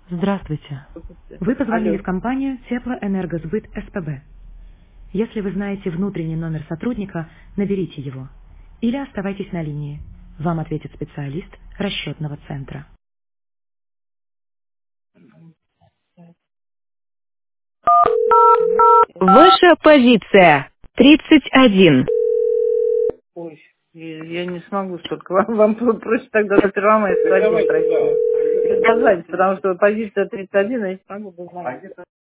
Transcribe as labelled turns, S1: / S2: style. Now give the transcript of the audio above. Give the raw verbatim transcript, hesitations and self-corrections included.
S1: Здравствуйте. Вы позвонили
S2: Алло.
S1: в компанию Теплоэнергосбыт СПБ. Если вы знаете внутренний номер сотрудника, наберите его. Или оставайтесь на линии. Вам ответит специалист расчетного центра. Ваша позиция тридцать один.
S2: Ой, я, я не смогу столько. Вам, вам про- проще тогда на Первомайск один пройти. Сказать, потому что позиция тридцать один, я не смогу дозвониться.